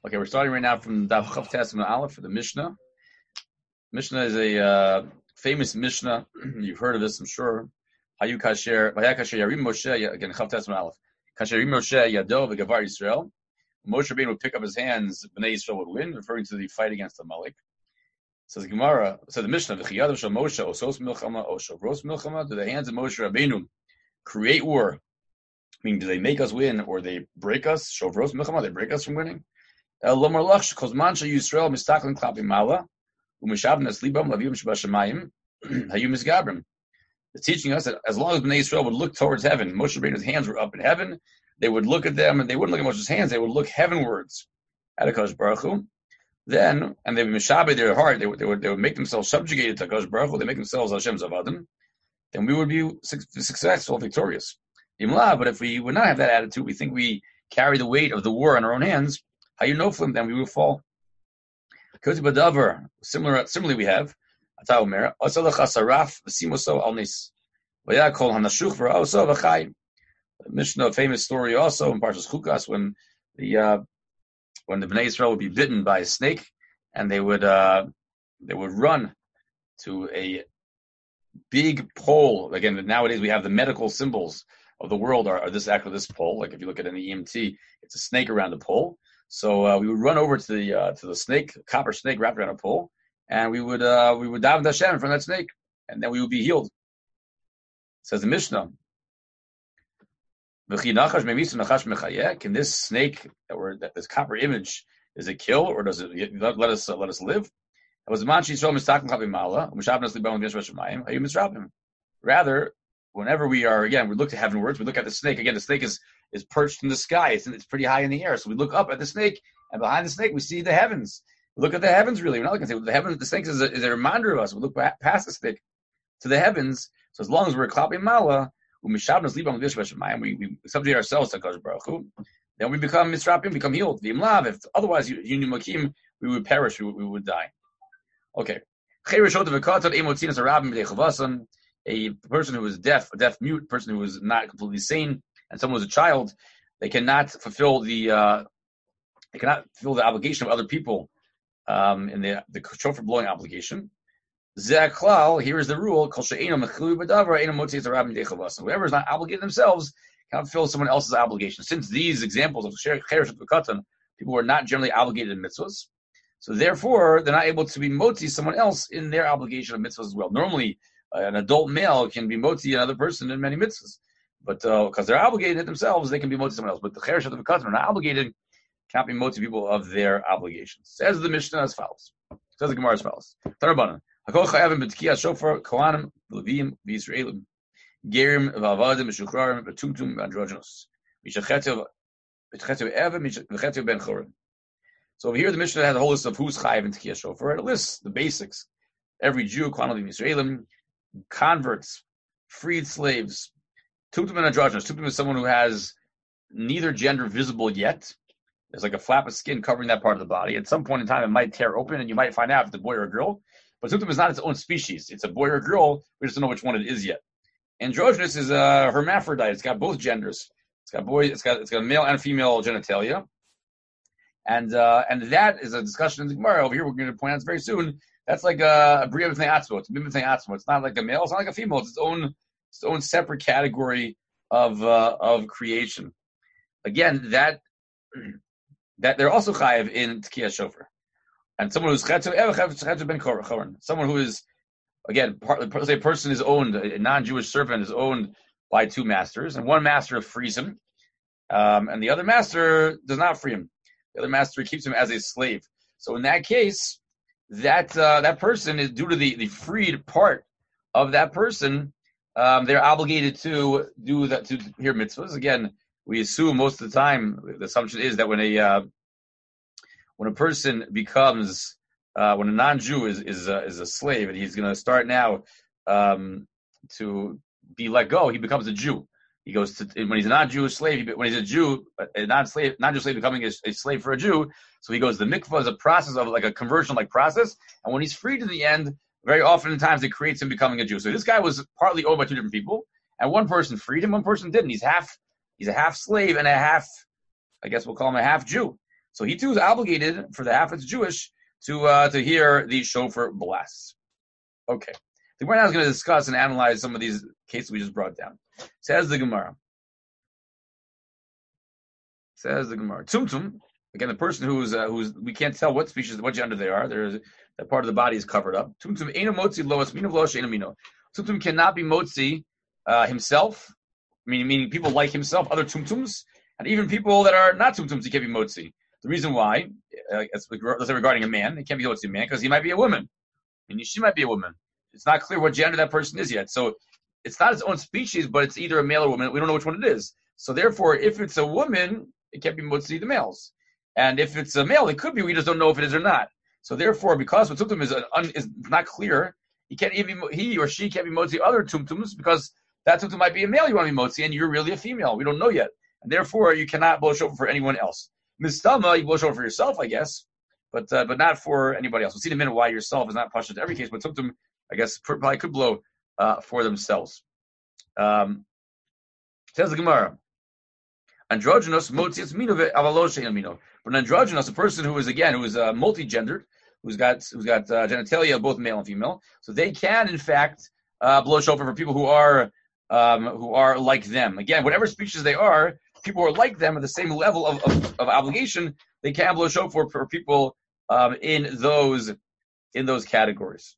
Okay, we're starting right now from Daf Chav Testament Aleph for the Mishnah. Mishnah is a famous Mishnah. You've heard of this, I'm sure. Hayu Kasher Yarim Moshe, again, Chav Testament Aleph. Kasher Yarim Moshe Yado v'Gavar Yisrael. Moshe Rabbeinu would pick up his hands, Bnei Yisrael would win, referring to the fight against the Amalek. Says Gemara, the Mishnah, V'chiyadav shel Moshe osos milchama o shavros milchama. Do the hands of Moshe Rabbeinu create war? Meaning, do they make us win or they break us? Shavros milchama, they break us from winning? The teaching us that as long as Bnei Yisrael would look towards heaven, Moshe Rabbeinu's hands were up in heaven, they would look at them, and they wouldn't look at Moshe's hands, they would look heavenwards at HaKadosh Baruch Hu. Then, and they would mishabed their heart, they would make themselves subjugated to HaKadosh Baruch Hu, they make themselves Hashem's avadim, then we would be successful, victorious. But if we would not have that attitude, we think we carry the weight of the war in our own hands, how you know from them, we will fall. Similarly, we have the Mishnah, a famous story also in Parshas Chukas when the Bnei Yisrael would be bitten by a snake, and they would run to a big pole. Again, nowadays we have the medical symbols of the world are this pole. Like if you look at an EMT, it's a snake around a pole. So we would run over to the snake, a copper snake wrapped around a pole, and we would daven Hashem from that snake, and then we would be healed. Says the Mishnah, can this snake or this copper image, does it kill or does it let us live? Rather, whenever we look to heavenwards, we look at the snake. Again, the snake is perched in the sky. It's pretty high in the air. So we look up at the snake, and behind the snake, we see the heavens. We look at the heavens, really. We're not looking at the heavens. The snake is a reminder of us. We look past the snake to the heavens. So as long as we're klapi mala, we subjugate ourselves to HaKadosh Baruch Hu, then we become misrapim, become healed. If otherwise, we would perish, we would die. Okay. A person who is deaf, a deaf mute, person who is not completely sane, and someone who's a child, they cannot fulfill the obligation of other people in the shofar blowing obligation. Here is the rule: whoever is not obligated themselves cannot fulfill someone else's obligation. Since these examples of cheresh v'katan, people were not generally obligated in mitzvahs, so therefore they're not able to be motzi someone else in their obligation of mitzvahs as well. Normally, an adult male can be motzi another person in many mitzvahs, but because they're obligated themselves, they can be motzi someone else. But the cheresh of the v'katan are not obligated, cannot be motzi people of their obligations. Says the Mishnah as follows. Says the Gemara as follows. Tarabanan. Hakol chayavim b'tkiyas shofar kohanim levim v'Yisraelim gerim v'avadim v'shukrarim v'tumtum v'androgenos v'shachetiv evim v'chetiv ben chorim. So over here the Mishnah has a whole list of who's chayav in tkiyas shofar. It lists the basics. Every Jew, kohanim levim Yisraelim, converts, freed slaves. Tumtum and androgynous. Tumtum is someone who has neither gender visible yet. There's like a flap of skin covering that part of the body. At some point in time, it might tear open, and you might find out if it's a boy or a girl. But Tumtum is not its own species. It's a boy or a girl. We just don't know which one it is yet. Androgynous is a hermaphrodite. It's got both genders. It's got boy. It's got a male and female genitalia. And that is a discussion in the Gemara. Over here, we're going to point out very soon. That's like a bria b'fnei atzmo. It's a bria b'fnei atzmo. It's not like a male. It's not like a female. It's its own separate category of creation. Again, that they're also chayiv in tkiyas shofar. And someone who's chetzu ben choron, someone who is, again, say a person is owned, a non-Jewish servant is owned by two masters, and one master frees him, and the other master does not free him. The other master keeps him as a slave. So in that case, that person is, due to the freed part of that person, they're obligated to do that, to hear mitzvahs. Again, we assume most of the time, the assumption is that when a person becomes, when a non-Jew is a slave, and he's going to start now to be let go, he becomes a Jew. He goes to, when he's a non-Jewish slave, when he's a Jew, a non-Jewish slave becoming a slave for a Jew, so he goes to the mikvah as a process of like a conversion-like process, and when he's freed in the end, very often times it creates him becoming a Jew. So this guy was partly owned by two different people, and one person freed him, one person didn't. He's a half slave and a half, I guess we'll call him a half Jew. So he too is obligated for the half that's Jewish to hear the shofar blasts. Okay. The Gemara now is going to discuss and analyze some of these cases we just brought down. Says the Gemara. Tumtum, again, the person who's we can't tell what species, what gender they are. There's that part of the body is covered up. Tumtum eino motzi loas mino v'lo she'eino mino. Tumtum cannot be motzi himself, meaning people like himself, other tumtums, and even people that are not tumtums, he can't be motzi. The reason why, let's say regarding a man, it can't be motzi a man because he might be a woman, and she might be a woman. It's not clear what gender that person is yet. So it's not its own species, but it's either a male or woman. We don't know which one it is. So therefore, if it's a woman, it can't be motzi the males. And if it's a male, it could be. We just don't know if it is or not. So therefore, because what tumtum is not clear, he or she can't be motzi other tumtums because that tumtum might be a male you want to be motzi, and you're really a female. We don't know yet. And therefore, you cannot blow shofar for anyone else. Mistama, you blow shofar for yourself, I guess, but not for anybody else. We'll see in a minute why yourself is not pasha to every case, but tumtum, I guess, probably could blow for themselves. Says the Gemara, androgynous motzias mino avalo she'eino mino. But an androgynous, a person who is multi-gendered, who's got genitalia both male and female, so they can in fact blow shofar for people who are like them. Again, whatever species they are, people who are like them at the same level of obligation, they can blow shofar for people in those categories.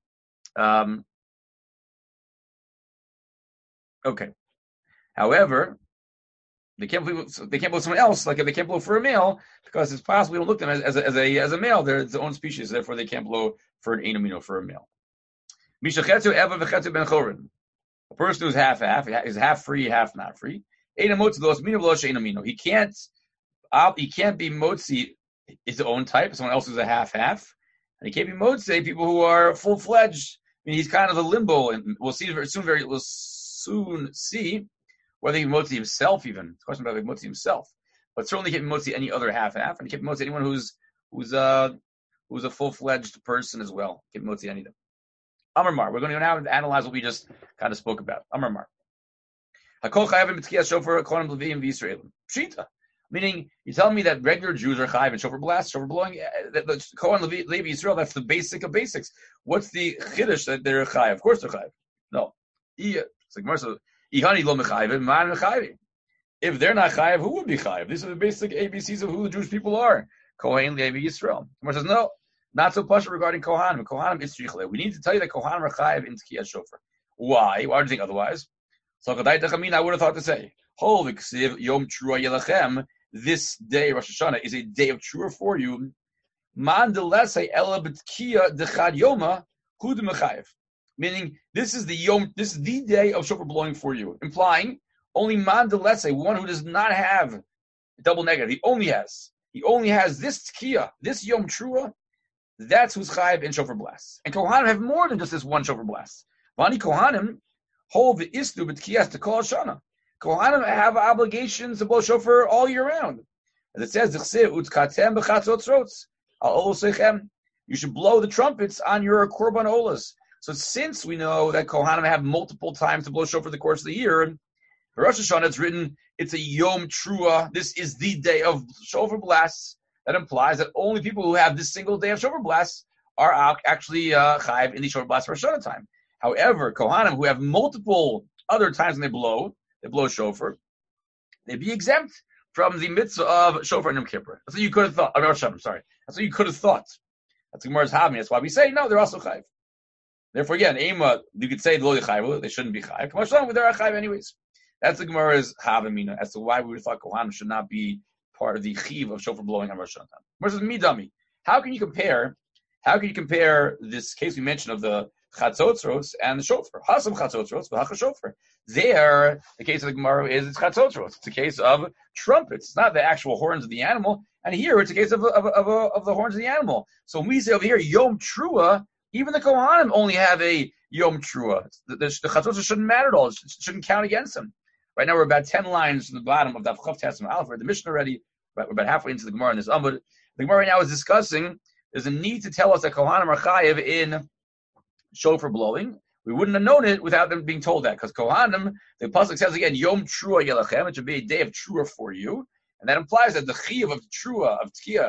Okay. However, they can't blow someone else, like if they can't blow for a male, because it's possible we don't look at them as a male. They're its own species, therefore they can't blow for an eino mino for a male. A person who's half is half free, half not free. He can't be motzi his own type, someone else who's a half, and he can't be motzi people who are full fledged. I mean, he's kind of a limbo, and we'll soon see whether he can motzi himself even. It's a question about motzi himself. But certainly he can't be motzi any other half, and he can't be motzi anyone who's a full-fledged person as well. He can't be motzi any of them. Amar Mar. We're going to go now and analyze what we just kind of spoke about. Amar Mar. Hakol chayavim b'tkiyas shofar kohanim levim v'Yisraelim. Pshita. Meaning, you're telling me that regular Jews are chayav and shofar blast, shofar blowing, the Kohen Levi Yisrael, that's the basic of basics. What's the chiddush that they're chayav? Of course they're chayav. No. It's like Marcel. If they're not chayav, who would be chayav? These are the basic ABCs of who the Jewish people are. Kohen Levi Yisrael. Gemara says no, not so pasha regarding Kohanim. Kohanim is tzrichle. We need to tell you that Kohanim are chayav in tkiyas shofar. Why? Why do you think otherwise? So I would have thought to say, Yom Trua Yelachem. This day, Rosh Hashanah, is a day of trua for you. Man delesei ela b'tkiya dechad yoma hu d'mechayev. Meaning, this is the day of shofar blowing for you, implying only man delesei, one who does not have double negative. He only has this tkiya, this yom trua. That's who's chayev in shofar blast. And Kohanim have more than just this one shofar blast. Vani Kohanim hold the isnu b'tkiyas to kol Shana. Kohanim have obligations to blow shofar all year round. As it says, you should blow the trumpets on your korban olas. So since we know that Kohanim have multiple times to blow shofar the course of the year, for Rosh Hashanah it's written, it's a Yom Trua, this is the day of shofar blasts. That implies that only people who have this single day of shofar blasts are actually chayiv in the shofar blast for Rosh Hashanah time. However, Kohanim who have multiple other times when they blow shofar, they'd be exempt from the mitzvah of shofar and Yom Kippur. That's what you could have thought. Rosh Hashanah, sorry. That's what you could have thought. That's Gemara's having. That's why we say, no, they're also chayiv. Therefore, again, Ema, you could say lo chayiv, they shouldn't be chayiv. Come on, they're chayiv anyways. That's the Gemara's havamina as to why we would have thought Kohanim should not be part of the chiv of shofar blowing on Rosh Hashanah. Gemara says, midami. How can you compare this case we mentioned of the chatzotzros and the shofar? Hasam chatzotzros, v'hacha shofar. There, the case of the Gemara is it's chatzotzros. It's a case of trumpets. It's not the actual horns of the animal. And here, it's a case of the horns of the animal. So when we say over here, Yom Trua, even the Kohanim only have a Yom Trua. The chatzotzros shouldn't matter at all. It shouldn't count against them. Right now, we're about 10 lines from the bottom of the Chav Testament Aleph. We're at the Mishnah already. We're about halfway into the Gemara in this Amud. The Gemara right now is discussing, there's a need to tell us that Kohanim are chayiv in shofar blowing. We wouldn't have known it without them being told that, because Kohanim, the pasuk says again, Yom Trua Yelachem, it should be a day of Trua for you, and that implies that the Chiyuv of Trua, of Tkiya,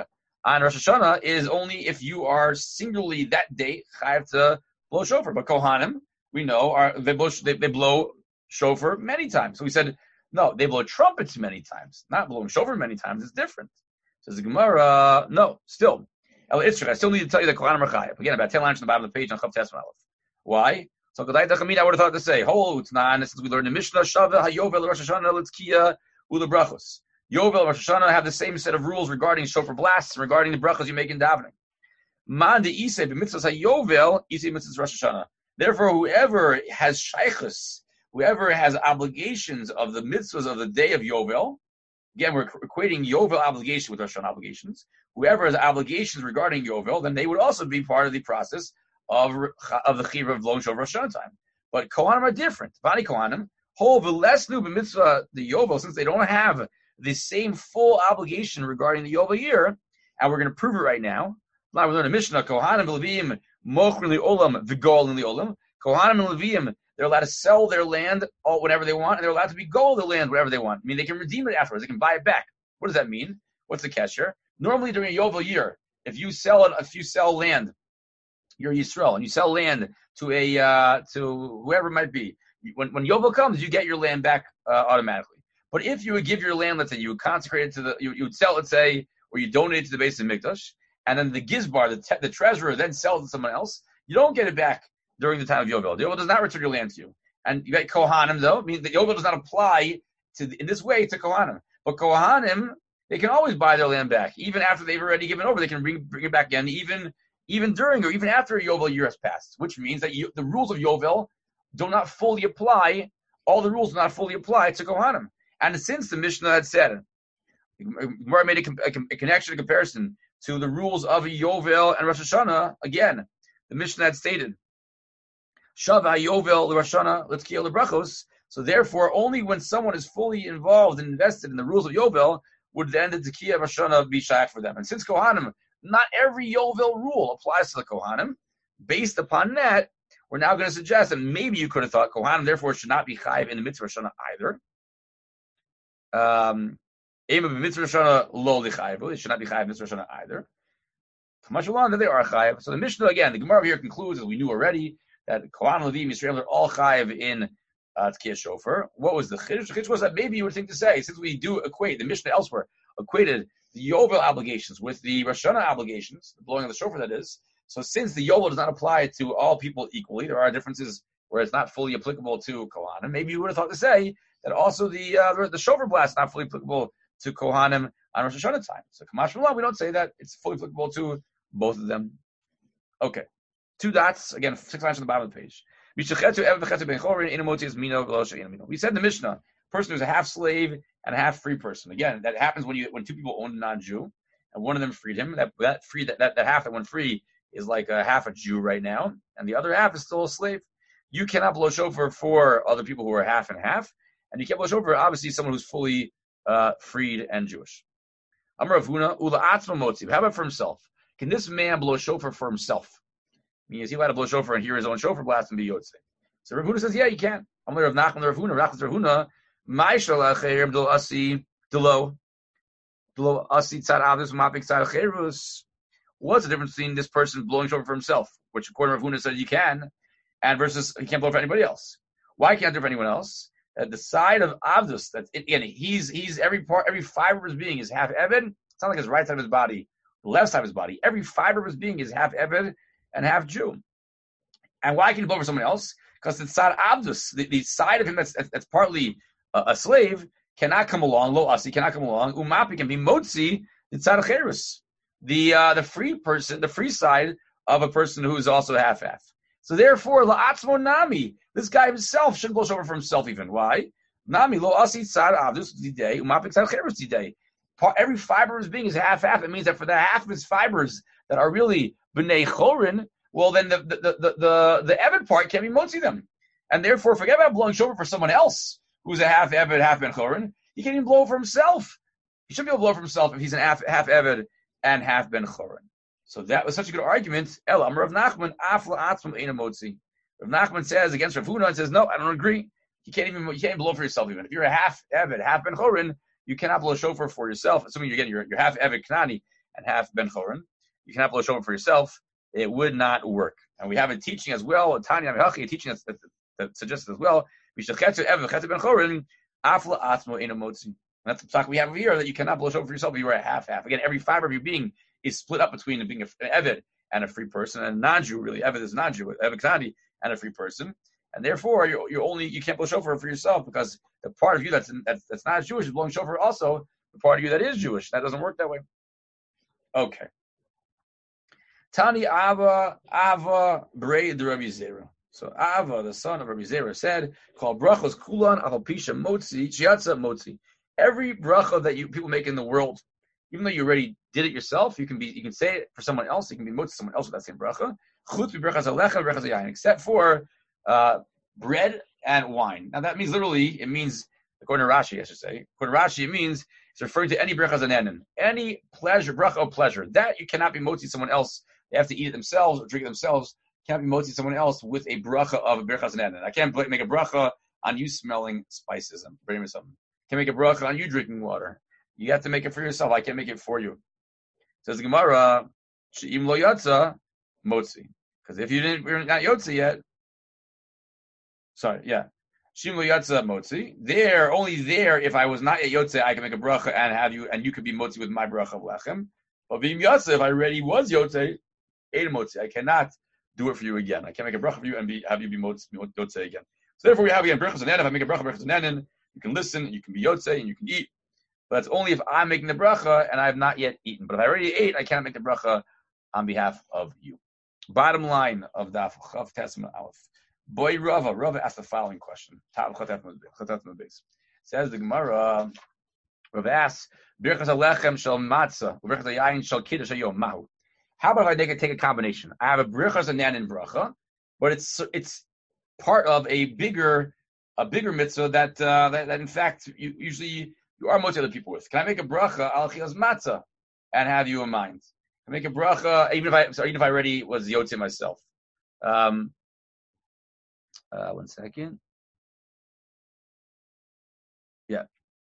on Rosh Hashanah is only if you are singularly that day chayav to blow shofar. But Kohanim, we know, they blow shofar many times. So we said, no, they blow trumpets many times, not blowing shofar many times. It's different. Says the Gemara, no, still. I still need to tell you that Kohanim are chayav. Again, about 10 lines on the bottom of the page on Chav Tes Aleph. Why? So I would have thought to say, since we learned the Mishnah, Shava, HaYovel, Rosh Hashanah, Litzkiya, Ula Brachos. Yovel and Rosh Hashanah have the same set of rules regarding shofar blasts, regarding the brachos you make in davening. Man de Isei b'mitzvahs HaYovel, Isei mitzvahs Rosh Hashanah. Therefore, whoever has shaychus, whoever has obligations of the mitzvahs of the day of Yovel, again, we're equating Yovel obligation with Rosh Hashanah obligations. Whoever has obligations regarding Yovel, then they would also be part of the process of the chiyuv of blowing shofar Rosh Hashanah time. But Kohanim are different. Bani Kohanim, whole v'lesnu b'mitzvah the Yovel, since they don't have the same full obligation regarding the Yovel year, and we're going to prove it right now. Now we learn a Mishnah, Kohanim v'Levim mochrin li'olam v'gol li'olam. Kohanim and Levim, they're allowed to sell their land whenever they want, and they're allowed to be gol their land whenever they want. I mean, they can redeem it afterwards. They can buy it back. What does that mean? What's the kesher? Normally during a Yovel year, if you sell land, you're Yisrael, and you sell land to to whoever it might be. When Yovel comes, you get your land back automatically. But if you would give your land, let's say you would consecrate it to you would sell, let's say, or you donate it to the base of Mikdash, and then the gizbar, the treasurer, then sells it to someone else, you don't get it back during the time of Yovel. The Yovel does not return your land to you. And you got Kohanim, though. I mean, the Yovel does not apply in this way to Kohanim. But Kohanim, they can always buy their land back. Even after they've already given over, they can bring it back again, even during or even after a Yovel year has passed, which means that the rules of Yovel do not fully apply. All the rules do not fully apply to Kohanim. And since the Mishnah had said, Gemara made a connection, a comparison to the rules of Yovel and Rosh Hashanah, again, the Mishnah had stated, Shava Yovel Rosh Hashanah Litzkiya Lebrachos. So therefore, only when someone is fully involved and invested in the rules of Yovel would then the Tekiya Rosh Hashanah be shaykh for them. And since Kohanim, not every Yovel rule applies to the Kohanim. Based upon that, we're now going to suggest that maybe you could have thought Kohanim therefore should not be chayiv in the mitzvah Rosh Hashanah either. Mitzvah Rosh Hashanah lo lichayiv. It should not be chayiv mitzvah Rosh Hashanah either. Much along that they are chayiv. So the Mishnah again, the Gemara here concludes, as we knew already, that Kohanim, Levim, Yisrael are all chayiv in Tekiya Shofar. What was the chiddush? The chiddush was that maybe you would think to say, since we do equate, the Mishnah elsewhere equated the Yovel obligations with the Rosh Hashanah obligations, the blowing of the shofar that is. So since the Yovel does not apply to all people equally, there are differences where it's not fully applicable to Kohanim. Maybe you would have thought to say that also the shofar blast is not fully applicable to Kohanim on Rosh Hashanah time. So Kamash Malah, we don't say that it's fully applicable to both of them. Okay. 2 dots, again, 6 lines on the bottom of the page. We said in the Mishnah, person who's a half slave and a half free person. Again, that happens when 2 people own a non-Jew, and one of them freed him. That half that went free is like a half a Jew right now, and the other half is still a slave. You cannot blow shofar for other people who are half and half, and you can't blow shofar obviously someone who's fully freed and Jewish. Amar Rav Huna, ula atzmo motziv. How about for himself? Can this man blow shofar for himself? I mean, is he allowed to blow shofar and hear his own shofar blast and be yotzei? So Rav Huna says, yeah, you can. Amar Rav Nachman Rav Huna, Rav Huna, my shalach cherem delo asi delo asi tzad avos mapik tzad cherus. What's the difference between this person blowing shofar for himself, which according to Rav Huna said you can, and versus he can't blow for anybody else? Why can't do for anyone else? The side of Avdus, that's again, he's every fiber of his being is half Eved. It's not like his right side of his body, the left side of his body. Every fiber of his being is half Eved and half Jew. And why can he blow for someone else? Because the side Avdus, the side of him that's partly a slave, cannot come along. Lo asi cannot come along. Umapi can be motzi the tzad cherus, the free person, the free side of a person who is also half. So therefore, la'atzmo nami, this guy himself shouldn't blow shofar for himself even. Why? Nami lo asi tzad avdus didei umapik tzad cherus didei. Every fiber of his being is half. It means that for the half of his fibers that are really b'nei chorin, well then the Eved part can't be motzi them, and therefore forget about blowing shofar for someone else who's a half Eved, half ben chorin. He can't even blow for himself. He shouldn't be able to blow for himself if he's an half Eved and half ben chorin. So that was such a good argument. Rav Nachman says against Rav Huna and says, no, I don't agree. You can't blow for yourself even. If you're a half Eved, half Ben Chorin, you cannot blow shofar for yourself. Assuming you're half Eved Knani and half ben chorin. You cannot blow shofar for yourself. It would not work. And we have a teaching as well, Tanya Mehachi, a teaching that suggests as well. And that's the talk we have over here, that you cannot blow shofar for yourself if you are a half-half. Again, every fiber of your being is split up between being an Eved and a free person, and a non-Jew, really. Eved is non-Jew, Eved Knadi, and a free person. And therefore, you can't blow shofar for yourself, because the part of you that's not Jewish is blowing shofar also the part of you that is Jewish. That doesn't work that way. Okay. Tani Ava Brei de Rabbi Zera. So Ava, the son of Rabbi Zera, said, "Call brachos kulan alpisha motzi chiatza motzi." Every bracha that people make in the world, even though you already did it yourself, you can say it for someone else. You can be motzi someone else with that same bracha. Chutz brachas alecha brachas yayin, except for bread and wine. Now that means literally, it means, according to Rashi, I should say, according to Rashi, it means it's referring to any brachas anenin, any pleasure, bracha of pleasure, that you cannot be motzi someone else. They have to eat it themselves or drink it themselves. Can't be motzi someone else with a bracha of a brachas anenin. I can't make a bracha on you smelling spices and bringing something. Can't make a bracha on you drinking water. You have to make it for yourself. I can't make it for you. Says the Gemara, she'im lo yatza motzi, because if we're not yotzi yet. Sorry, yeah. Shim lo yatza motzi. Only there, if I was not a yotze, I can make a bracha and have you, and you could be motzi with my bracha of lechem. But being yatza, if I already was yotze, ein motzi, I cannot do it for you again. I can't make a bracha for you and have you be yotze again. So therefore, we have again brachas anenin. If I make a bracha brachas anenin, you can listen, you can be yotze, and you can eat. But it's only if I'm making the bracha and I have not yet eaten. But if I already ate, I cannot make the bracha on behalf of you. Bottom line of Daf Chav Tesma Aleph. Boy Rava asked the following question. Says the Gemara, Rava asks, Birchas alechem shel matzah, Birchas hayayin shel kiddush hayom mahu. How about if I take a combination? I have a Birchas anenin bracha, but it's part of a bigger mitzvah that in fact you are most other people with. Can I make a bracha al chilas matzah and have you in mind? Can I make a bracha even if I already was yotze myself? One second. Yeah.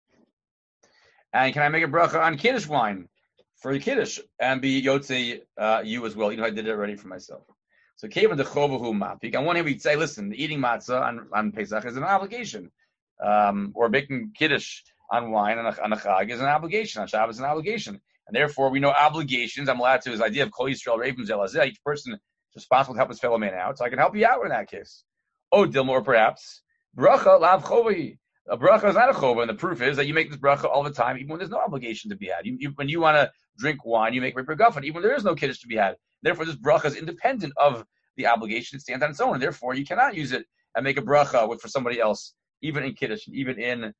And can I make a bracha on Kiddush wine for the Kiddush and be yotze you as well, even if I did it already for myself? So Kevin the Chovahu Mapik. On one hand, we'd say, listen, eating matzah on Pesach is an obligation. Or making Kiddush on wine on a Chag is an obligation. On Shabbos is an obligation. And therefore, we know obligations. I'm allowed to, his idea of Kol Yisrael Ravim Zelazeh, each person is responsible to help his fellow man out. So I can help you out in that case. Oh, Dilma, or perhaps, bracha lav chovahi. A bracha is not a chova, and the proof is that you make this bracha all the time, even when there's no obligation to be had. When you want to drink wine, you make Riper Guffin, even when there is no kiddush to be had. Therefore, this bracha is independent of the obligation. It stands on its own, and therefore, you cannot use it and make a bracha for somebody else, even in kiddush, even in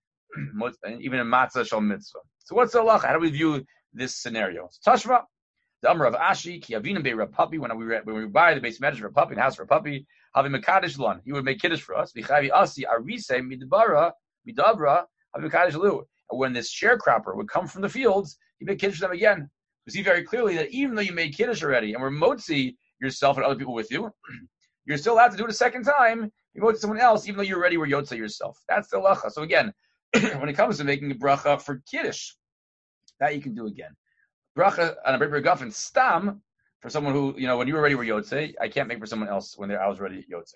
matzah shal mitzvah. So what's the halacha? How do we view this scenario? Tashma, the Amar of Ashi, ki avinu be Rav Papi, when we buy the base measure for a puppy, the house for a puppy, having mekadesh lon, he would make kiddush for us. V'chavi asi arise midabra having mekadesh lu. When this sharecropper would come from the fields, he made kiddush for them again. We see very clearly that even though you made kiddush already and were motzi yourself and other people with you, you're still allowed to do it a second time. You motzi someone else, even though you already were yotze yourself. That's the halacha. So again, when it comes to making a bracha for kiddush, that you can do again. Bracha on a Brit Guffin stam for someone who, when you already were yotze, I can't make for someone else when I was already yotze.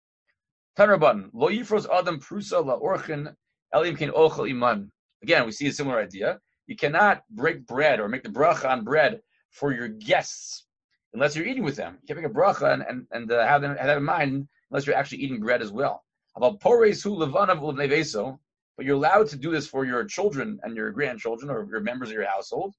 Tanra button lo yifros adam prusa la orchin elim ken ochel iman. Again, we see a similar idea. You cannot break bread or make the bracha on bread for your guests unless you're eating with them. You can't make a bracha and have that in mind unless you're actually eating bread as well. About pores hu levanav ulevneveso, but you're allowed to do this for your children and your grandchildren or your members of your household.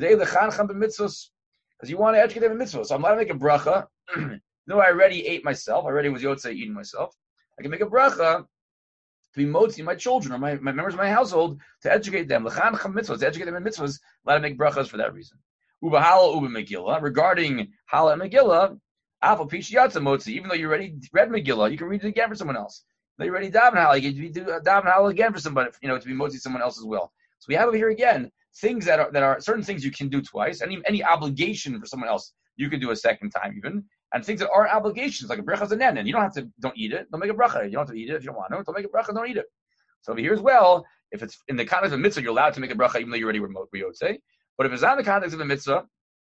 Because you want to educate them in mitzvahs. So I'm allowed to make a bracha. No, I already ate myself. I already was yotze eating myself. I can make a bracha to be motzi my children or my members of my household to educate them. L'chancham mitzvahs, to educate them in mitzvahs. Allowed to make brachas for that reason. Uba hala uba Megillah. Regarding hala and Megillah, afal pish yatza motzi. Even though you already read Megillah, you can read it again for someone else. Though you already daven hala, you can do daven hala again for somebody, to be motzi someone else as well. So we have over here again things that are certain things you can do twice, and even any obligation for someone else you can do a second time even, and things that are obligations like a bracha zanen, you don't eat it, don't make a bracha. You don't have to eat it if you don't want to. Don't make a bracha, don't eat it. So over here as well, if it's in the context of a mitzvah, you're allowed to make a bracha even though you already were yotze. But if it's not in the context of a mitzvah,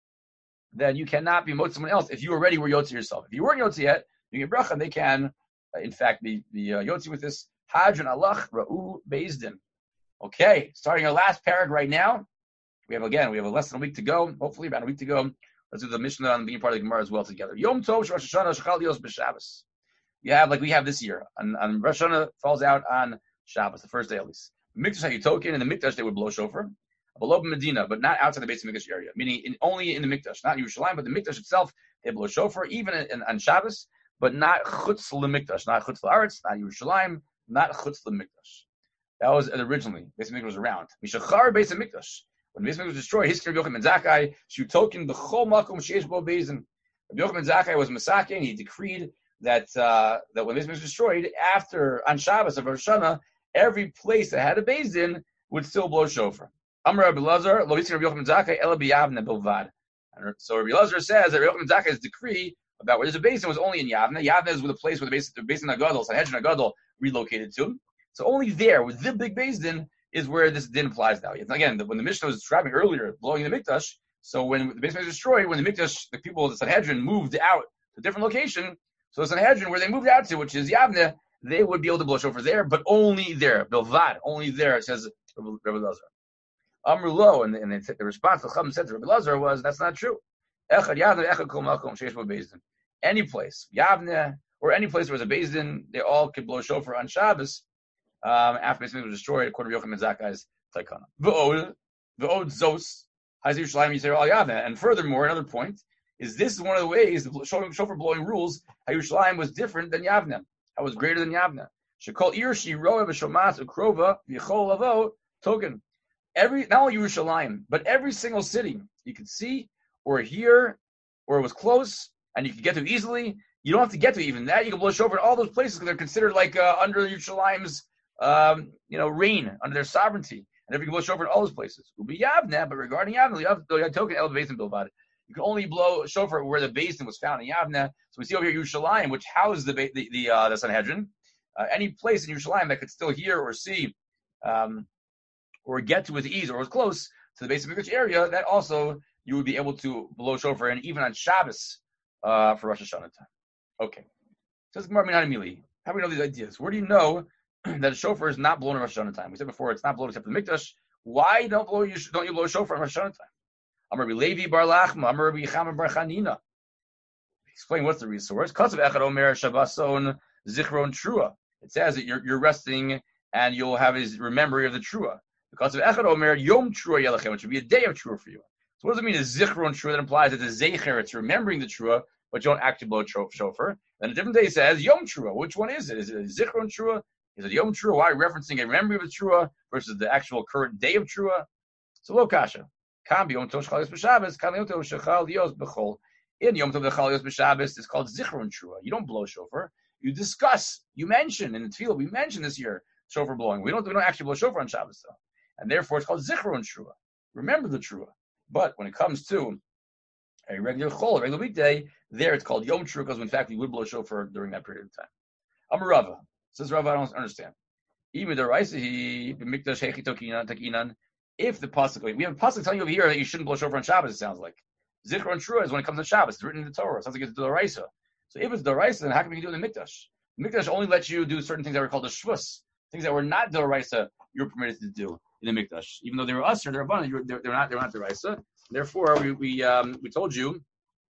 then you cannot be motzi someone else if you already were yotzi yourself. If you weren't yotzi yet, you get bracha, and they can, in fact, be yotzi with this. Hadran alach ra'u bezdin. Okay, starting our last paragraph right now. We have a less than a week to go. Hopefully, about a week to go. Let's do the Mishnah on the beginning part of the Gemara as well together. Yom Tov Rosh Hashanah Shechal Dios b'Shabbos. You have like we have this year, and Rosh Hashanah falls out on Shabbos, the first day at least. Mikdash Hayitokin, in the Mikdash they would blow shofar. Below Medina, but not outside the Beis Mikdash area, meaning only in the Mikdash, not in Yerushalayim, but the Mikdash itself they blow shofar even on Shabbos, but not chutz l'Mikdash, not chutz l'Aretz, not Yerushalayim, not chutz l'Mikdash. That was originally Beis Mikdash was around. Mishachar Beis Mikdash. When Beis Mikdash was destroyed, history of Yochanan ben Zakkai, Shutokin b'chol makom sheish bo beizin. Yochanan ben Zakkai was Masakin, and he decreed that when Beis Mikdash was destroyed, on Shabbos of Rosh Hashanah, every place that had a beizin would still blow shofar. Amar Rabbi Lazar, lo yitzin Rabbi Yochanan ben Zakkai ela b'Yavne bilvad. So Rabbi Lazar says that Rabbi Yochanan ben Zakkai's decree about where there's a basin was only in Yavne. Yavne is the place where the basin Agadol, Sanhedrin Agadol, relocated to. So only there, with the big basin, is where this din applies now. Again, when the Mishnah was describing earlier, blowing the Mikdash, so when the basin was destroyed, when the Mikdash, the people of the Sanhedrin moved out to a different location, so the Sanhedrin, where they moved out to, which is Yavne, they would be able to blow shofar there, but only there, Bilvad, only there, it says Rabbi Lazar. Amru lo, and the response the Chacham said to Rabbi Lazar was, that's not true. Echad Yavne, echad kol malkom sheish bo beis din. Any place, Yavne, or any place where there's a beis din, they all could blow shofar on Shabbos, after Beis Mikdash was destroyed, according to Yochanan ben Zakkai's Taikana. V'od zos, Hazir Yerushalayim Yisrael al Yavne. And furthermore, another point, is this is one of the ways, the shofar blowing rules, how Yerushalayim was different than Yavne. How it was greater than Yavne. Shekol ir shiroa v'shomas ukrova v'yichol lavo token. Not only Yerushalayim, but every single city you could see or hear, or it was close, and you could get to easily. You don't have to get to even that. You can blow shofar in all those places because they're considered like under Yerushalayim's reign, under their sovereignty. And if you can blow shofar in all those places, it will be Yavne. But regarding Yavne, you can only blow shofar where the basin was found in Yavne. So we see over here Yerushalayim, which housed the Sanhedrin. Any place in Yerushalayim that could still hear or see, or get to with ease, or was close to the Beis Mikdash area, that also you would be able to blow shofar, and even on Shabbos for Rosh Hashanah time. Okay. Says Gemara Minyan Mili. How do we know these ideas? Where do you know that a shofar is not blown in Rosh Hashanah time? We said before it's not blown except for the Mikdash. Why don't you blow a shofar in Rosh Hashanah time? Amar Rabbi Levi bar Lachma, Amar Rabbi Yechama bar Chanina. Explain what's the resource. Kasav Echad Omer Shabbason Zichron Trua. It says that you're resting and you'll have his memory of the Trua. Because of Echad Omer Yom Trua Yelachem, which would be a day of Trua for you. So what does it mean? A Zichron Trua that implies that it's a Zecher, it's remembering the Trua, but you don't actually blow a shofar. And a different day says Yom Trua. Which one is it? Is it a Zichron Trua? Is it Yom Trua? Why are you referencing a memory of the Trua versus the actual current day of Trua? So lo kasha. Kam Yom Tov Shechal Yos B'Shabbos, Kam Yom Tov Shechal Yos B'Chol. In Yom Tov Shechal Yos B'Shabbos, it's called Zichron Trua. You don't blow shofar. You discuss. You mention in the tefillah. We mention this year shofar blowing. We don't actually blow shofar on Shabbos though, and therefore it's called Zichron Trua. Remember the Trua. But when it comes to a regular chol, a regular weekday, there it's called Yom Trua, because in fact we would blow shofar during that period of time. Amar Rava. Says Rava, I don't understand. Even the Raisi b'mikdash hechi takinan. If the pasuk, we have a pasuk telling you over here that you shouldn't blow shofar on Shabbos. It sounds like Zichron Trua is when it comes to Shabbos. It's written in the Torah. It sounds like it's the Raisa. So if it's the Raisa, then how can we do it in the Mikdash? The Mikdash only lets you do certain things that were called the Shvus, things that were not the Raisa. You're permitted to do in the Mikdash, even though they were us or they're abundant. They're not the Raisa. Therefore, we told you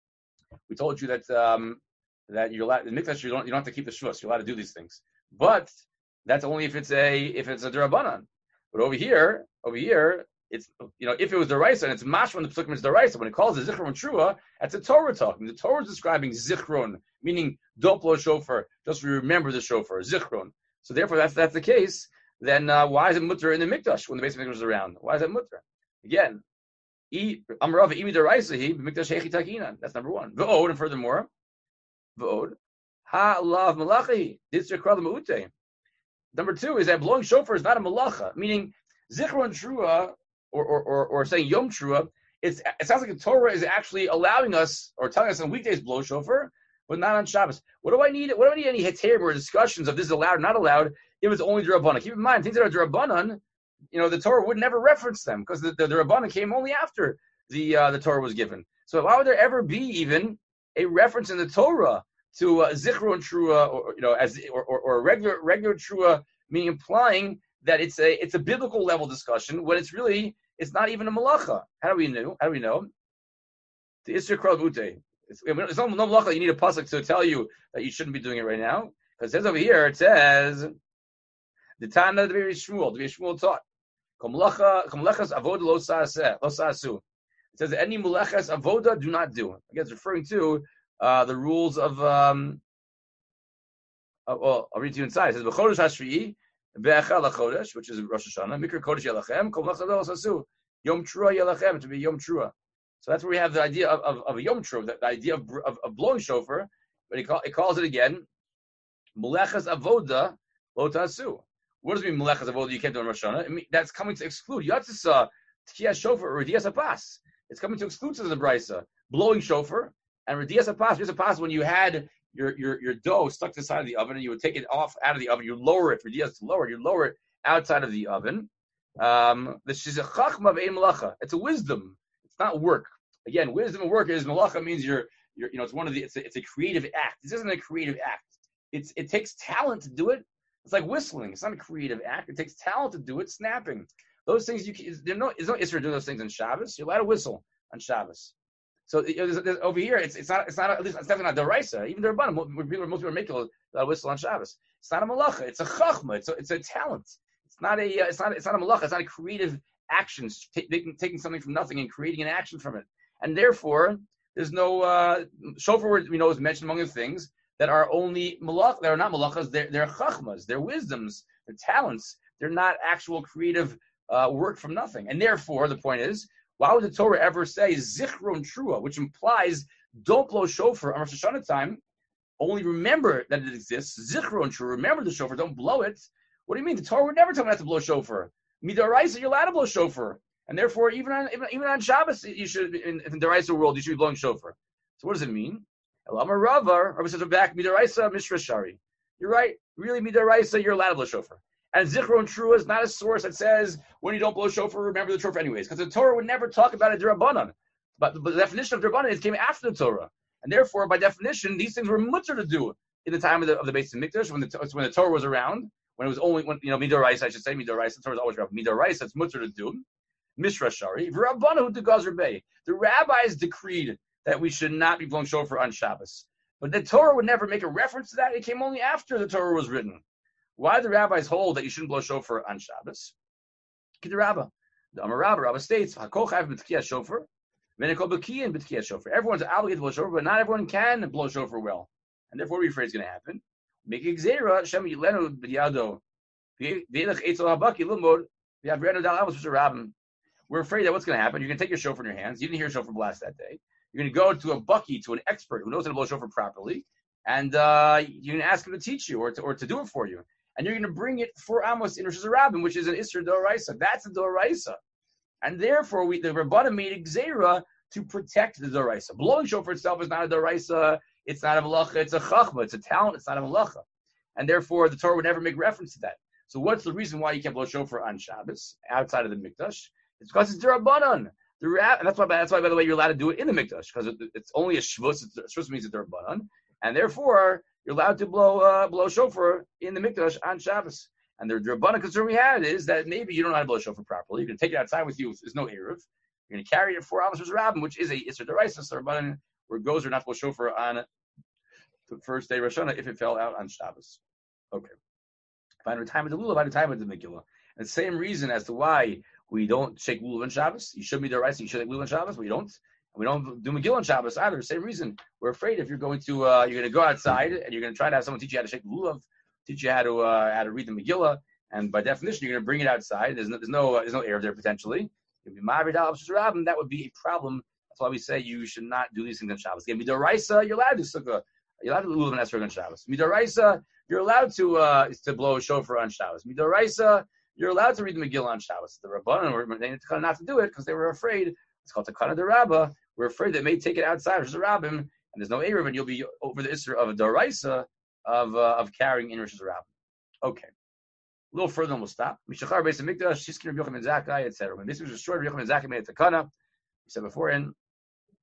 that that you're allowed in Mikdash. You don't have to keep the Shvus. You're allowed to do these things, but that's only if it's a Derabanan. But over here, it's if it was the Raisa and it's Mashma when the Psukim is the Raisa, when it calls it Zichron Trua, that's a Torah talking. The Torah is describing Zichron, meaning don't blow shofar, just remember the shofar, Zichron. So therefore, that's the case. Then why is it mutter in the Mikdash when the Beis Mikdash is around? Why is that mutter? Again, Amarav imi deraisa he Mikdash hechi takinan. That's number one. V'od, and furthermore, v'od ha lav malachi ditzir kral meute. Number two is that blowing shofar is not a malacha, meaning Zichron Trua or saying Yom Trua. It sounds like the Torah is actually allowing us or telling us on weekdays blow shofar, but not on Shabbos. What do I need any heterim or discussions of this is allowed or not allowed if it's only D'Rabbanan? Keep in mind, things that are D'Rabbanan, the Torah would never reference them because the D'Rabbanan came only after the Torah was given. So why would there ever be even a reference in the Torah to zichron trua, or a regular trua, meaning implying that it's a biblical level discussion when it's not even a malacha? How do we know? The Isra Kral Ute. It's no malacha. You need a pasuk to tell you that you shouldn't be doing it right now, because it says over here. It says the Tana the Shmuel taught. Kamlechas avoda lo sa'asu. It says that any mulechas avoda do not do. Again, it's referring to the rules of. I'll read to you inside. It says b'chodesh hashvi'i be'echal hachodesh, which is Rosh Hashanah. Mikra kodesh yelachem. Kol melechas lo sasu. Yom trua yelachem, to be Yom trua. So that's where we have the idea of a Yom trua, the idea of blowing shofar. But it calls it again mulechas avoda lo tasu. What does it mean melechas avoda? You can't do on Rosh Hashanah. That's coming to exclude yatzisa tkiyas shofar or rediyas hapas. It's coming to exclude, says the Brisa, blowing shofar and rediyas hapas. Rediyas hapas, when you had your dough stuck to the side of the oven and you would take it off out of the oven, you lower it. Rediyas to lower, you lower it outside of the oven. This is a chachma ve'ein melacha. It's a wisdom. It's not work. Again, wisdom and work is melacha means it's one of the it's a creative act. This isn't a creative act. It takes talent to do it. It's like whistling. It's not a creative act. It takes talent to do it. Snapping. Those things there's no issue doing those things on Shabbos. You're allowed to whistle on Shabbos. So there's over here, it's definitely not deraisa. Even the Rabbanim, most people are making a whistle on Shabbos. It's not a malacha. It's a chachma. It's a talent. It's not a malacha. It's not a creative action. Taking something from nothing and creating an action from it. And therefore, there's no shofar. We know is mentioned among the things that are only malach. They're not malachas. They're chachmas. They're wisdoms. They're talents. They're not actual creative work from nothing. And therefore, the point is, why would the Torah ever say zichron trua, which implies don't blow shofar on Rosh Hashanah time? Only remember that it exists. Zichron trua, remember the shofar, don't blow it. What do you mean? The Torah would never tell me not to blow shofar. Midaraisa, you're allowed to blow shofar, and therefore even on Shabbos, you should in the deraisa world you should be blowing shofar. So what does it mean? Elama Rava says back midaraisa mishra shari. You're right. Really midaraisa, you're allowed to blow shofar. And zichron trua is not a source that says when you don't blow shofar, remember the shofar anyways, because the Torah would never talk about a d'Rabbanan. But the definition of d'Rabbanan came after the Torah, and therefore, by definition, these things were mutter to do in the time of the Beis Hamikdash when the Torah was around. When it was only midoraisa, I should say midoraisa. The Torah is always around midoraisa. It's mutter to do. Mishra shari v'Rabbanu de gazer bay. The rabbis decreed that we should not be blowing shofar on Shabbos, but the Torah would never make a reference to that. It came only after the Torah was written. Why do the rabbis hold that you shouldn't blow shofar on Shabbos? The Rabba states, everyone's obligated to blow shofar, but not everyone can blow shofar well. And therefore, what are we afraid is going to happen? Make exera, Shem Yilenu b'yado. We're afraid that what's going to happen, you're going to take your shofar in your hands. You didn't hear a shofar blast that day. You're going to go to a baki, to an expert who knows how to blow shofar properly, and you're going to ask him to teach you or to do it for you. And you're going to bring it for Amos in Rosh Hashanah, which is an Isser Doraisa. That's a Doraisa. And therefore, the Rabbanim made a Gzeira to protect the Doraisa. Blowing shofar itself is not a Doraisa. It's not a Malacha. It's a Chachma. It's a talent. It's not a Malacha. And therefore, the Torah would never make reference to that. So what's the reason why you can't blow shofar on Shabbos, outside of the Mikdash? It's because it's D'Rabbanan. And that's why, by the way, you're allowed to do it in the Mikdash, because it's only a Shvus. Shvus means it's D'Rabbanan. And therefore, you're allowed to blow shofar in the Mikdash on Shabbos. And the Rabbanan concern we had is that maybe you don't know how to blow shofar properly. You're going to take it outside with you. There's no Eruv. You're going to carry it for Amos Rabbim, which is a Isser D'Oraisa, so Rabbanan, where it goes or not blow shofar on the first day of Rosh Hashanah if it fell out on Shabbos. Okay. Find a time with the Lulav, find a time with the Megillah. And the same reason as to why we don't shake Lulav on Shabbos. You should be D'Oraisa, you should shake Lulav on Shabbos, but we don't. We don't do Megillah on Shabbos either. Same reason. We're afraid if you're going to go outside and you're going to try to have someone teach you how to shake the lulav, teach you how to read the Megillah, and by definition you're going to bring it outside. There's no air there potentially. You'll be ma'avid al Rabbim. That would be a problem. That's why we say you should not do these things on Shabbos. Again, midaraisa, you're allowed to sukkah. You're allowed to do lulav and esrog on Shabbos. Midaraisa, you're allowed to blow a shofar on Shabbos. Midaraisa, you're allowed to read the Megillah on Shabbos. The Rabbanan were not to do it because they were afraid. It's called Takana de Rabbah. We're afraid they may take it outside of Rosh Hashanah, and there's no Erev, and you'll be over the Isser of a Doraisa of carrying in Rosh Hashanah. Okay. A little further and we'll stop. Mishachar Beis Hamikdash, Shizkin Rabbi Yochanan Zakkai, etc. When this was destroyed, Rabbi Yochanan Zakkai made a Takana. We said before, and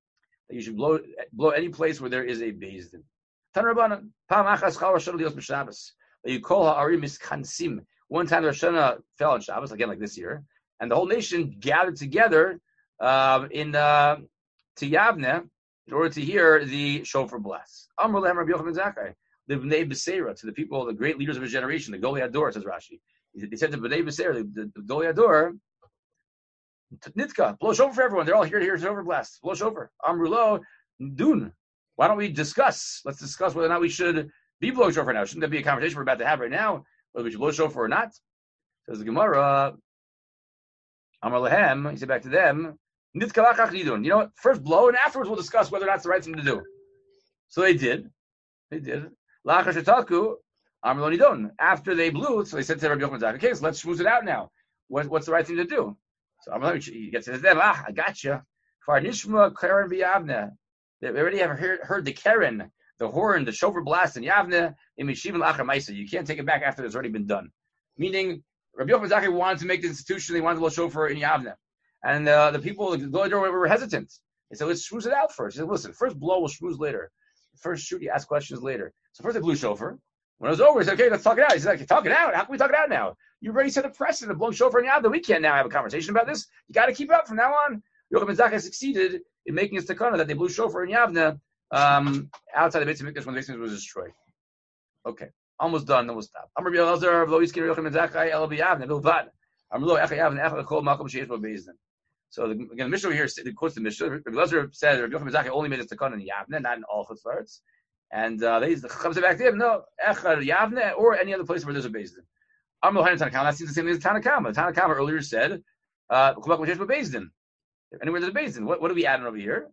that you should blow any place where there is a Beis Din. Tanrabanan, Pam Achas Chal Rosh Hashanah Lios B'Shabbos. You call ha'arim miskansim. One time the Rosh Hashanah fell on Shabbos, again like this year, and the whole nation gathered together to Yavne in order to hear the shofar blast. Amr lehem Rabbi Yochanan ben Zakkai, Livnei B'Seira, to the people, the great leaders of his generation, the Golei Hador, says Rashi. They said to B'nei B'Seira, the Golei Hador, Nitka, blow shofar for everyone. They're all here to hear shofar blast. Blow shofar. Amru lo, Dun. Why don't we discuss? Let's discuss whether or not we should be blowing shofar now. Shouldn't that be a conversation we're about to have right now, whether we should blow shofar or not? Says the Gemara, Amar lehem, he said back to them, Nitka lachach nidun. You know what? First blow, and afterwards we'll discuss whether or not it's the right thing to do. So they did. Lachar shetaku, Amar lo nidun. After they blew, so they said to Rabbi Yochanan ben Zakkai, okay, so let's schmooze it out now. What's the right thing to do? So he gets to them. I gotcha. Kvar nishma karen b'Yavne. They already have heard the keren, the horn, the shofar blast in Yavne. You can't take it back after it's already been done. Meaning, Rabbi Yochanan ben Zakkai wanted to make the institution. They wanted to blow shofar in Yavne, and the people, the Golei Hador, were hesitant. They said, "Let's schmooze it out first." He said, "Listen, first blow, we'll schmooze later. First shoot, you ask questions later." So first they blew shofar. When it was over, he said, "Okay, let's talk it out." He said, "Okay, talk it out. How can we talk it out now? You already set a precedent of blowing shofar in Yavne. We can't now have a conversation about this. You got to keep it up from now on." Yochanan ben Zakkai succeeded in making his takana that they blew shofar in Yavne outside the Beit HaMikdash when the Beit HaMikdash was destroyed. Okay, almost done. Then we'll stop. Amar Elazar of Lo Yizkir Yochanan ben Zakkai El B'Yavne Bilvad. Amar Lo Echad Yavne Echad Kol Makom Sheish Bo Beis Din. So again, the Mishnah here quotes the Mishnah. Rabbi Elazar said Rabbi Yochanan ben Zakkai only made his takana in Yavne, not in all Chutzlaretz. And the Chacham said back to him, no, Echad Yavne or any other place where there's a Beis Din. Amar Lo Hanan Tanakama. That seems the same thing as Tanakama. Tanakama earlier said Kol Makom Sheish Bo Beis Din. Anywhere there's a Beis Din. What are we adding over here?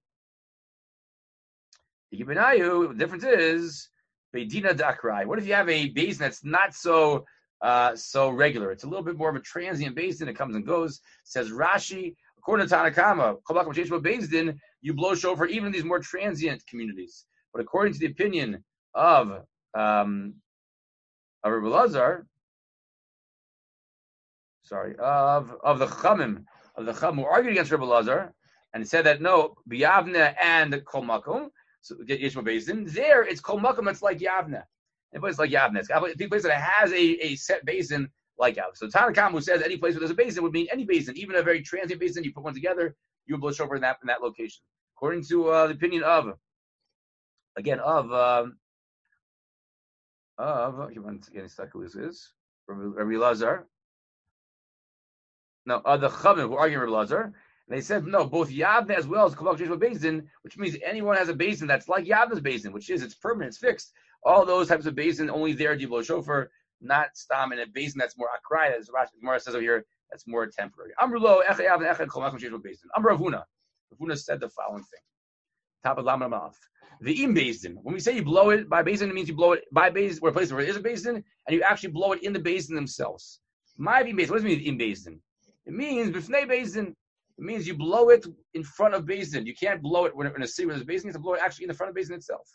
The difference is Beidina Dakrai. What if you have a Beis Din that's not so regular? It's a little bit more of a transient Beis Din. It comes and goes. Says Rashi, according to Tanakama, Beis Din, you blow shofar even in these more transient communities. But according to the opinion of Rabbi Elazar, of the Chachamim who argued against Rabbi Elazar, and said that no, B'Yavne and Kol Makom, so Yeshua Beis Din, there it's Kol Makom, it's like Yavne. Any place like Yavne. It's a place that has a set Beis Din like Yavne. So Tanakam, who says any place where there's a Beis Din would mean any Beis Din, even a very transient Beis Din, you put one together, you would blow shofar in that location. According to the opinion of Rabbi Elazar. No, the Chachamim who argue Rabbi Elazar, and they said no, both Yavne as well as Kol Makom Beis Din, which means anyone has a Beis Din that's like Yavne's Beis Din, which is it's permanent, it's fixed. All those types of Beis Din, only there do you blow shofar, not stam in a Beis Din that's more akrai, as Rashi says over here, that's more temporary. Amru lo echad Yavne echad Kol Makom Beis Din. Amru Ravuna. Ravuna said the following thing. Top of Lamar Ma'af. The im Beis Din. When we say you blow it by Beis Din, it means you blow it by Beis where a place where there is a Beis Din, and you actually blow it in the Beis Din themselves. My Beis Din. What does it mean im Beis Din? It means b'fnei Beis Din. It means you blow it in front of Beis Din. You can't blow it in a city where there's a Beis Din. You have to blow it actually in the front of Beis Din itself.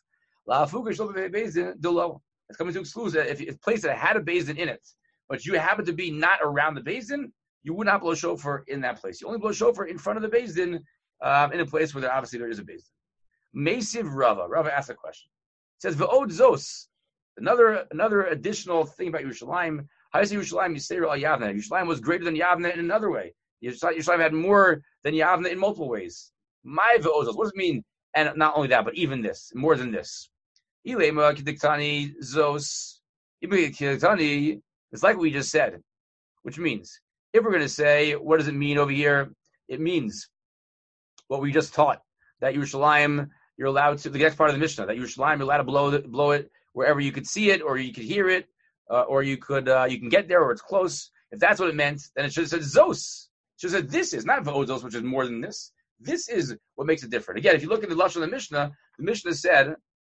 It's coming to exclude that if a place that had a Beis Din in it, but you happen to be not around the Beis Din, you would not blow shofar in that place. You only blow shofar in front of the Beis Din in a place where obviously there is a Beis Din. Mesiv Rava. Rava asked a question. It says V'od Zos. Another additional thing about Yerushalayim. How does Yerushalayim Yisrael al Yavne? Yerushalayim was greater than Yavne in another way. Yerushalayim had more than Yavne in multiple ways. My V'od Zos. What does it mean? And not only that, but even this, more than this. Ilema Kediktani Zos. Kediktani. It's like what we just said, which means if we're going to say what does it mean over here, it means what we just taught, that Yerushalayim, you're allowed to, the next part of the Mishnah, that Yerushalayim, you're allowed to blow it wherever you could see it, or you could hear it, or you can get there, or it's close. If that's what it meant, then it should have said Zos. It should have said this is, not V'od, which is more than this. This is what makes it different. Again, if you look at the Lashon of the Mishnah said,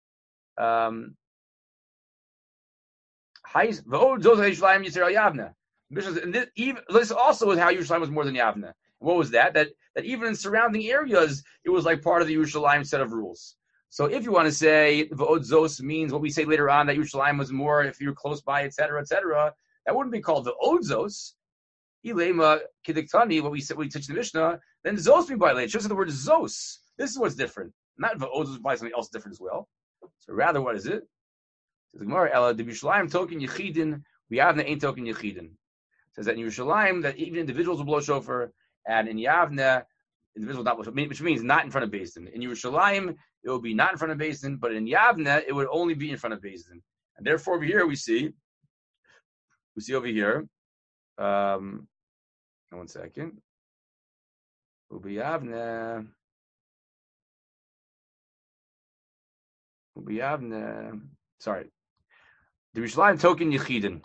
V'od Zos Yerushalayim Yisrael Yavne. This also is how Yerushalayim was more than Yavne. What was that? That even in surrounding areas, it was like part of the Yerushalayim set of rules. So if you want to say V'od Zos means what we say later on, that Yerushalayim was more if you're close by, etc., that wouldn't be called V'od Zos. Ilema Kediktani, what we teach in the Mishnah, then Zos be by late. It shows the word Zos. This is what's different. Not va'od by something else different as well. So rather, what is it? Says the Gemara, Ella de B'Yushalayim token yechidin, we have the ain't token yechidin. Says that in Yerushalayim that even individuals will blow shofar, and in Yavne individuals not blow shofar, which means not in front of Beis Din. In Yerushalayim it will be not in front of Beis Din, but in Yavne it would only be in front of Beis Din. And therefore over here we see over here. One second. Ubi Yavne. Sorry. The Yerushalayim token Yechidin.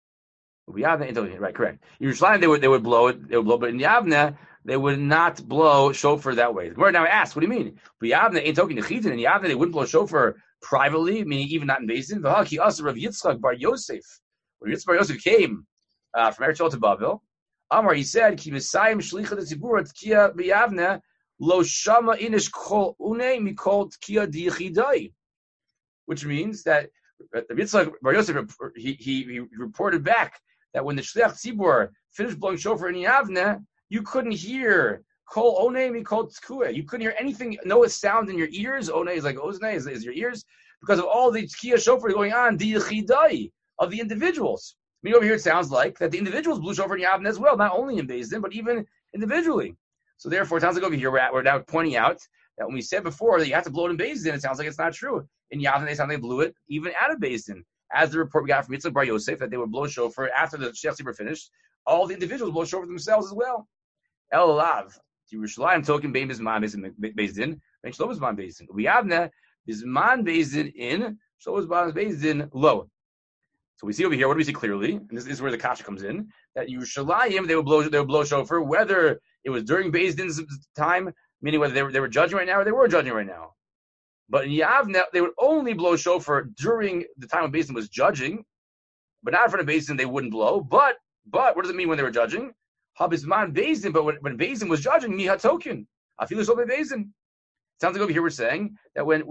Right, correct. In Yerushalayim they would blow it, but in Yavne they would not blow shofar that way. The Gemara now asks, what do you mean? But Yavne ain't token Yechidin. In Yavne they wouldn't blow shofar privately, meaning even not in Beis Din. V'haki asa Rav Yitzchak bar Yosef. When Yitzchak bar Yosef came from Eretz Yisrael to Bavel, Amar, he said, Ki Messiah Shlicha de Tzibur Tkiya b'Yavne lo shama inish kol une mikol Tkiya di'chidai. Which means that Yitzchak bar Yosef he reported back that when the Shliach Tzibur finished blowing shofar in Yavne, you couldn't hear kol one mikol Tkuya. You couldn't hear anything, no sound in your ears. One is like ozne is your ears, because of all the Tkiya shofar going on, di'chidai, of the individuals. I mean, over here it sounds like that the individuals blew shofar in Yavne as well, not only in Beis Din, but even individually. So therefore, it sounds like over here we're now pointing out that when we said before that you have to blow it in Beis Din, it sounds like it's not true. In Yavne, they sound like they blew it even out of Beis Din. As the report we got from Yitzchak bar Yosef that they would blow shofar after the Shliach Tzibur finished, all the individuals blow shofar themselves as well. El Lav, Yerushalayim token bein bisman Beis Din, bein shlo bisman Beis Din. We Yavne bisman Beis Din in, shlo bisman Beis Din lo. So we see over here, what do we see clearly? And this is where the kasha comes in, that Yerushalayim, they would blow shofar, whether it was during Beis Din's time, meaning whether they were judging right now or they were judging right now. But in Yavne, they would only blow shofar during the time when Beis Din was judging, but not in front of Beis Din they wouldn't blow. But what does it mean when they were judging? Habizman Beis Din, but when Beis Din was judging, Miha Token. Afilu Shofar Beis Din. Sounds like over here we're saying that when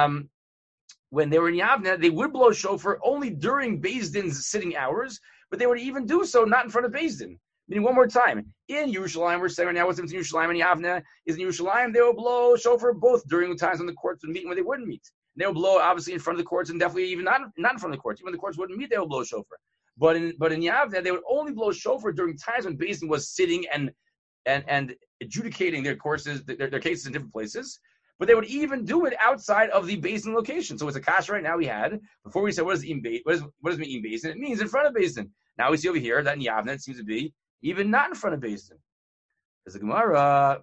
they were in Yavne, they would blow shofar only during Beis Din's sitting hours, but they would even do so not in front of Beis Din. Meaning, one more time, in Yerushalayim, we're saying right now, what's in Yerushalayim and Yavne is in Yerushalayim, they will blow shofar both during the times when the courts would meet and when they wouldn't meet. And they will blow, obviously, in front of the courts and definitely even not in front of the courts. Even when the courts wouldn't meet, they will blow shofar. But in Yavne, they would only blow shofar during times when Beis Din was sitting and adjudicating their cases in different places. But they would even do it outside of the Beis Din location. So it's a kasha right now we had. Before we said, what does it mean Beis Din? It means in front of Beis Din. Now we see over here that in Yavne it seems to be even not in front of Beis Din. There's a Gemara.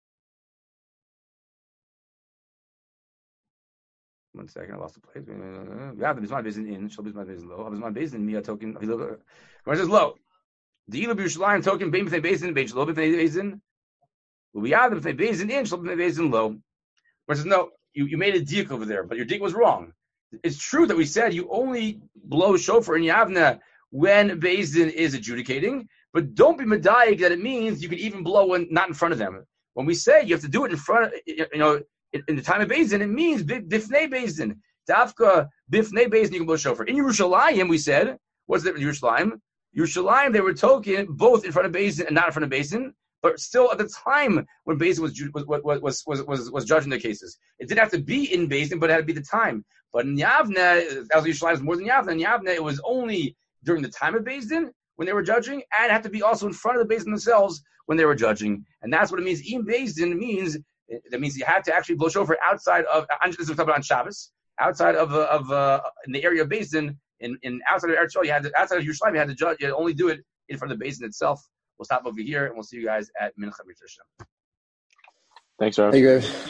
One second, I lost the place. Yavne is my Beis Din in. Shall be my Beis Din low. My Beis Din Mia token. Gemara says low. The Ela B'Yushalayim token bein b'nei Beis Din bein shlo b'nei Beis Din. Will be Yavne b'nei Beis Din in shlo b'nei Beis Din low. Where it says, no, you made a dik over there, but your dik was wrong. It's true that we said you only blow shofar in Yavne when Beis Din is adjudicating, but don't be medayik that it means you can even blow when not in front of them. When we say you have to do it in front, in the time of Beis Din, it means bifnei Beis Din. Dafka bifnei Beis Din you can blow shofar. In Yerushalayim, we said, what's the difference in Yerushalayim? Yerushalayim, they were talking both in front of Beis Din and not in front of Beis Din. But still, at the time when Beis Din was judging their cases, it didn't have to be in Beis Din, but it had to be the time. But in Yavne, as Yerushalayim is more than Yavne. In Yavne, it was only during the time of Beis Din when they were judging, and it had to be also in front of the Beis Din themselves when they were judging. And that's what it means. In Beis Din means that means you had to actually blow shofar outside of. This is talking about on Shabbos, outside of in the area of Beis Din, in outside of Eretz Yisrael, outside of Yerushalayim, you had to judge. You had to only do it in front of the Beis Din itself. We'll stop over here, and we'll see you guys at Mincha B'Yisrael. Thanks, Rav. Hey, guys.